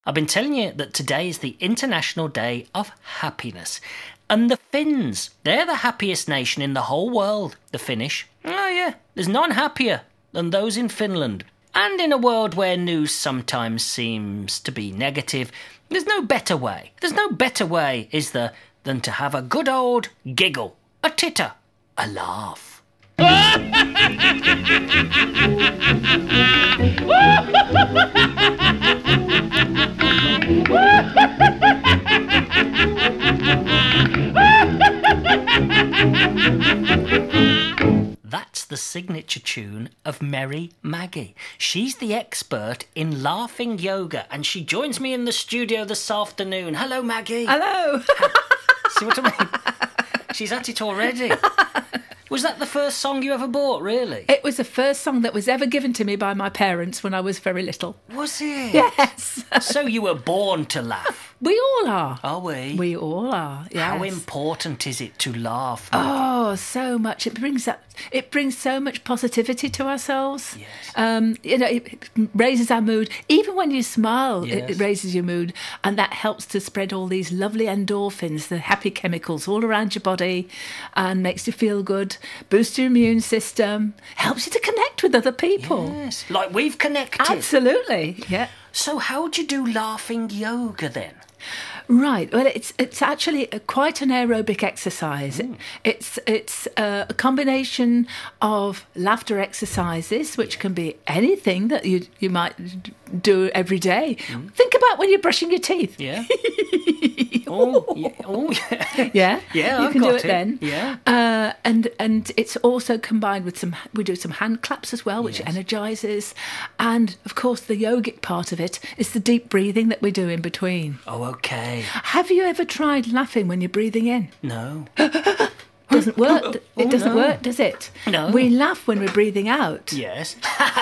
I've been telling you that today is the International Day of Happiness. And the Finns, they're the happiest nation in the whole world, the Finnish. Oh yeah, there's none happier than those in Finland. And in a world where news sometimes seems to be negative, there's no better way. There's no better way, is there, than to have a good old giggle, a titter, a laugh. That's the signature tune of Merry Maggie. She's the expert in laughing yoga, and she joins me in the studio this afternoon. Hello, Maggie. Hello. See what I mean? She's at it already. Was that the first song you ever bought, really? It was the first song that was ever given to me by my parents when I was very little. Was it? Yes. So you were born to laugh? We all are. Are we? We all are, yes. How important is it to laugh? Oh, so much. It brings so much positivity to ourselves. Yes. It raises our mood. Even when you smile, Yes. it raises your mood. And that helps to spread all these lovely endorphins, the happy chemicals all around your body, and makes you feel good, boosts your immune system, helps you to connect with other people. Yes. Like we've connected. Absolutely, yeah. So how do you do laughing yoga then? Right. Well, it's actually quite an aerobic exercise. It's a combination of laughter exercises, which can be anything that you might do every day. Think about when you're brushing your teeth. Yeah. Oh, yeah. Yeah. Yeah, you I've can do got it then. Yeah. And it's also combined with we do some hand claps as well, which Yes. energizes. And of course, the yogic part of it is the deep breathing that we do in between. Oh, okay. Have you ever tried laughing when you're breathing in? No. Doesn't work. It doesn't no. work, does it? No. We laugh when we're breathing out. Yes.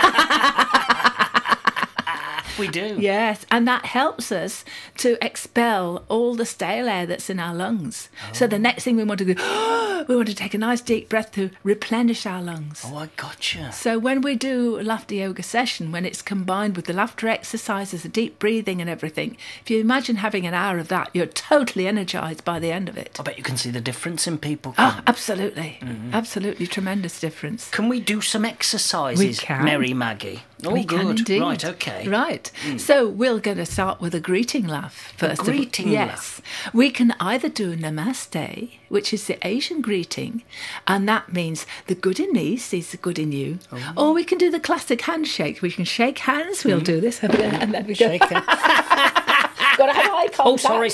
We do. Yes, and that helps us to expel all the stale air that's in our lungs. So the next thing we want to do, we want to take a nice deep breath to replenish our lungs. Oh, I gotcha. So when we do a laughter yoga session, when it's combined with the laughter exercises, the deep breathing and everything, if you imagine having an hour of that, you're totally energised by the end of it. I bet you can see the difference in people. Oh, absolutely. Absolutely tremendous difference. Can we do some exercises, We can. Mary Maggie? Oh, We good. can indeed. Right, okay. Right. So we're going to start with a greeting laugh first. greeting Yes. We can either do Namaste, which is the Asian greeting, and that means the good in me sees the good in you. Or we can do the classic handshake. We can shake hands. We'll do this. And then we go. Shake it. Got to have eye contact. Oh, sorry.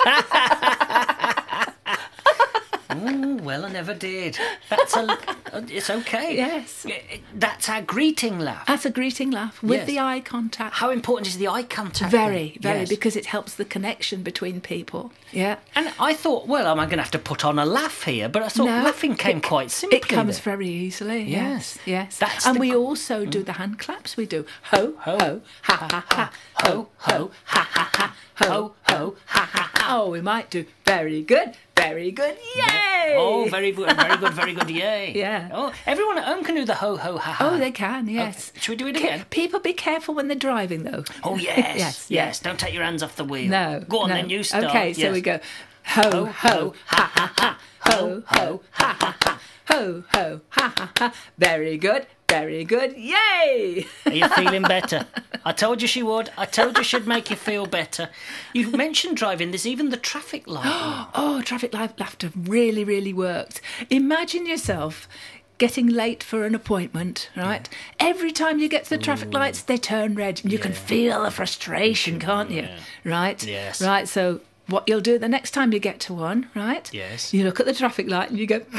Oh, well, I never did. It's okay. Yes. That's our greeting laugh. That's a greeting laugh with Yes. the eye contact. How important is the eye contact? Very, then? very, Yes. because it helps the connection between people. Yeah. And I thought, well, am I going to have to put on a laugh here? But I thought No, laughing came quite simply. It comes then. very easily. Yes. Yes. That's and the we gr- also do the hand claps. We do ho, ho, ha, ha, ha, ho, ho, ha, ha, ha, ho, ho, ha, ha, ha. Oh, we might do very good, yay! Oh, very good, yay. Yeah. Oh, everyone at home can do the ho, ho, ha, ha. Oh, they can, yes. Okay. Should we do it again? People be careful when they're driving, though. Oh, yes. Yes, Yes. Don't take your hands off the wheel. No. Go on, no. then you start. Okay, so Yes. we go ho, ho, ha, ha, ha, ho, ho, ha, ha, ha, ho, ho, ha, ha, ha. Very good, yay! Are you feeling better? I told you she would. I told you she'd make you feel better. You mentioned driving. There's even the traffic light one. Oh, traffic light laughter really, really worked. Imagine yourself getting late for an appointment, right? Every time you get to the traffic lights, they turn red, and you can feel the frustration, can't you? Right? Yes. Right, so what you'll do the next time you get to one, right? Yes. You look at the traffic light and you go...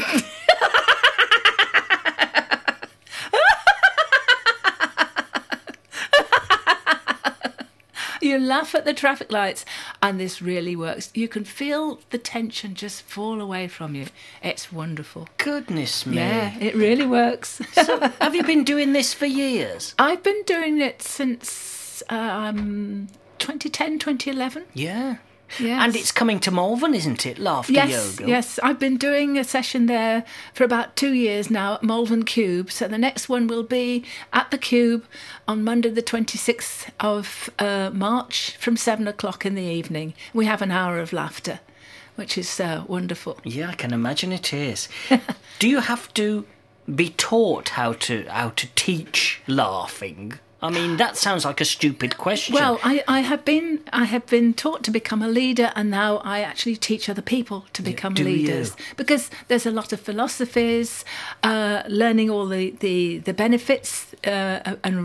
You laugh at the traffic lights, and this really works. You can feel the tension just fall away from you. It's wonderful. Goodness me. Yeah, it really works. So, have you been doing this for years? I've been doing it since 2010, 2011. Yeah. Yes. And it's coming to Malvern, isn't it? Laughter Yes, Yoga. yes. I've been doing a session there for about 2 years now at Malvern Cube. So the next one will be at the Cube on Monday the 26th of March from 7 o'clock in the evening. We have an hour of laughter, which is wonderful. Yeah, I can imagine it is. Do you have to be taught how to teach laughing? I mean, that sounds like a stupid question. Well, I have been taught to become a leader, and now I actually teach other people to become do leaders. you? Because there's a lot of philosophies, learning all the benefits and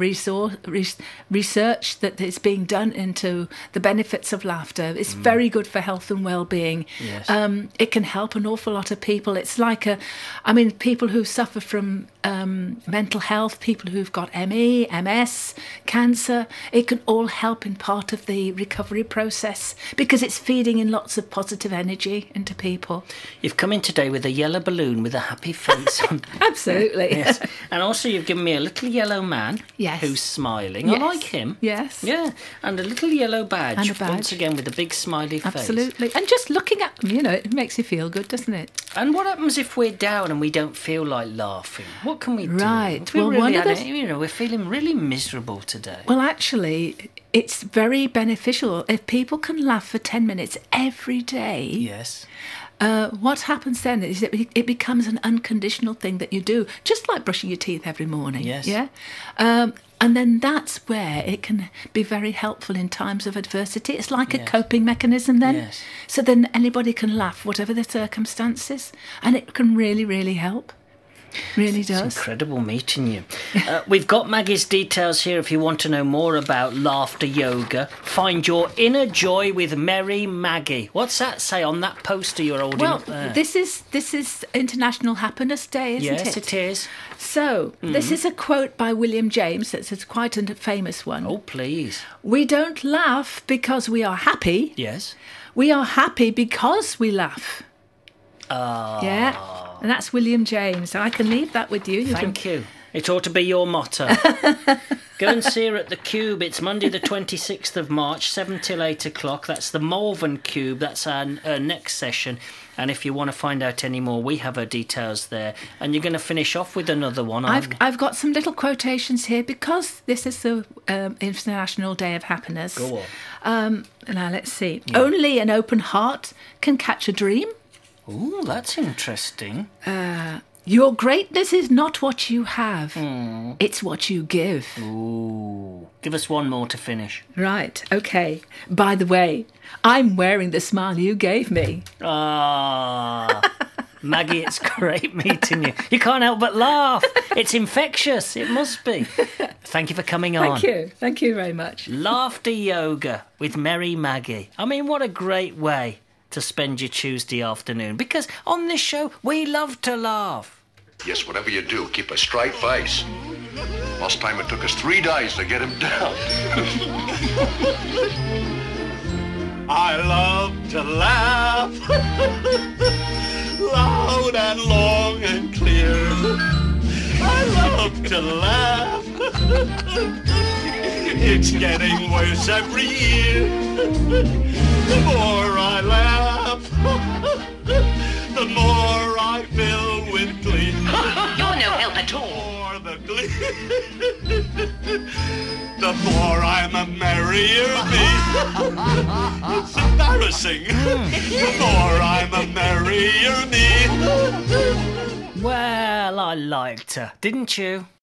research that is being done into the benefits of laughter. It's very good for health and well-being. Yes. It can help an awful lot of people. It's like people who suffer from mental health, people who've got ME, MS, cancer, it can all help in part of the recovery process because it's feeding in lots of positive energy into people. You've come in today with a yellow balloon with a happy face on. Absolutely. Yes. And also you've given me a little yellow man Yes. who's smiling. Yes. I like him. Yes. Yeah. And a little yellow badge. And a badge. Once again with a big smiley face. Absolutely. And just looking at them, it makes you feel good, doesn't it? And what happens if we're down and we don't feel like laughing? What can we do? Right. If we Well, really one of had the- it, we're feeling really miserable today. Well, actually, it's very beneficial if people can laugh for 10 minutes every day. Yes. What happens then is it becomes an unconditional thing that you do, just like brushing your teeth every morning. Yes. Yeah. And then that's where it can be very helpful in times of adversity. It's like a Yes. coping mechanism then. Yes. So then anybody can laugh, whatever the circumstances, and it can really, really help. Really does. Incredible meeting you. We've got Maggie's details here if you want to know more about laughter yoga. Find your inner joy with Merry Maggie. What's that say on that poster you're holding Well, up there? this is International Happiness Day, isn't it? Yes, it is. So, this is a quote by William James. It's quite a famous one. Oh, please. We don't laugh because we are happy. Yes. We are happy because we laugh. Yeah, and that's William James. I can leave that with you. Thank you. It ought to be your motto. Go and see her at the Cube. It's Monday the 26th of March, 7 till 8 o'clock. That's the Malvern Cube. That's our next session. And if you want to find out any more, we have her details there. And you're going to finish off with another one. I've got some little quotations here because this is the International Day of Happiness. Go on. Now, let's see. Yeah. Only an open heart can catch a dream. Ooh, that's interesting. Your greatness is not what you have. It's what you give. Ooh. Give us one more to finish. Right, okay. By the way, I'm wearing the smile you gave me. Ah, Maggie, it's great meeting you. You can't help but laugh. It's infectious. It must be. Thank you for coming on. Thank you. Thank you very much. Laughter Yoga with Merry Maggie. I mean, what a great way to spend your Tuesday afternoon, because on this show we love to laugh. Yes, whatever you do, keep a straight face. Last time it took us 3 days to get him down. I love to laugh loud and long and clear. I love to laugh. It's getting worse every year. The more I laugh, the more I fill with glee. You're no help at all. More the glee, the more I'm a merrier me. It's embarrassing. The more I'm a merrier me. Well, I liked her, didn't you?